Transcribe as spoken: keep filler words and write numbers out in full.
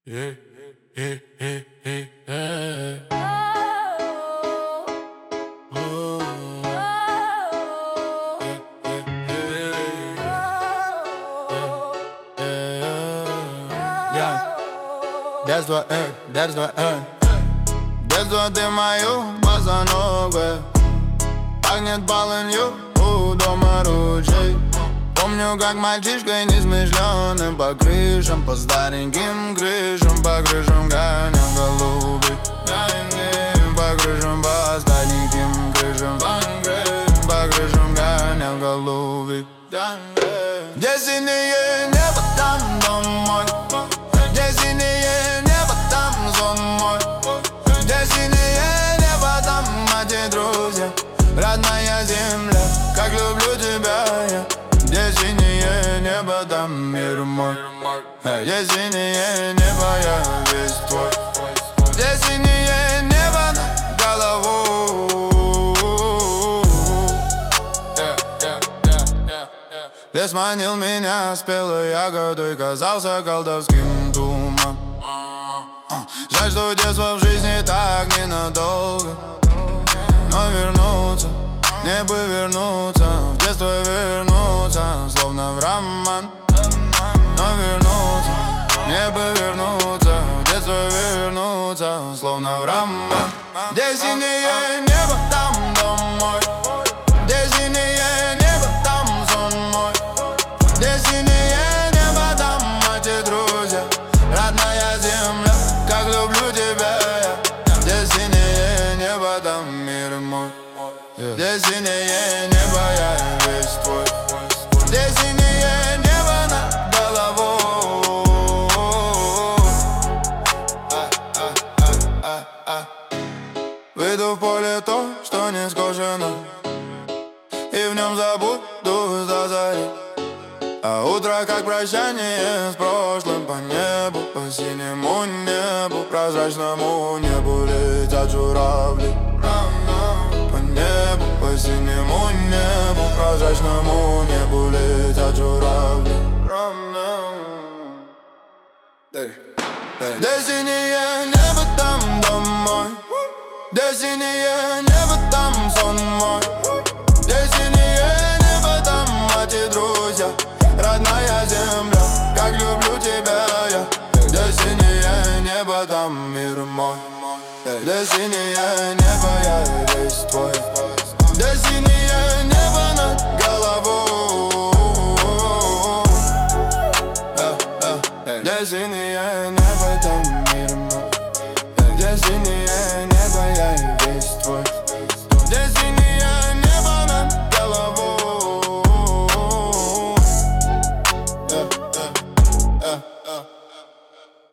Yeah, yeah, yeah, yeah, yeah. Oh, yeah, yeah, yeah, yeah. That's what, uh, that's what, uh. Детство ты мою босоногая, пахнет полынью у дома ручей. Помню, как мальчишкой несмышленым по крышам, по стареньким крышам, по крышам гонял голубей. По крышам, по стареньким крышам, по крышам гонял голубей. Где синее небо, там дом мой. Где синее небо, там сон мой. Где синее небо, там мать и друзья. Родная земля, как люблю тебя я. Где синее небо, там мир мой. Где синее небо, я весь твой. Где синее небо над головой. Лес манил меня спелой ягодой, казался колдовским туманом. Жаль, что детство в жизни так ненадолго, но вернуться, не бы вернуться, в детство вернуться, словно в роман. Но вернуться, не бы вернуться, в детство вернуться, словно в роман. Где синее небо, там дом мой. Где синее небо, там сон мой. Где синее небо, там мать и друзья. Родная земля, как люблю тебя я. Где синее небо, там мир мой. Где синее небо, я весь твой. Где синее небо над головой. Выйду в поле то, что не скошено, и в нем забуду до зари. А утро как прощание с прошлым. По небу, по синему небу, прозрачному небу летят журавли. По небу, по синему небу, прозрачному небу летят журавли. Где синее небо, там дом мой. Где синее небо, там сон мой. Где синее небо, там мать и друзья. Родная земля, как люблю тебя я. Где синее небо, там мир мой. Где синее небо, я весь твой. Где синее небо над головой. Где синее небо, там мир мой. Где синее